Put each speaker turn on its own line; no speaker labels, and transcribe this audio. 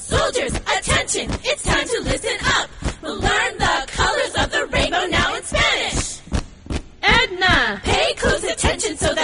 Soldiers, attention, it's time to listen up. We'll learn the colors of the rainbow now in Spanish.
Edna,
Pay close attention so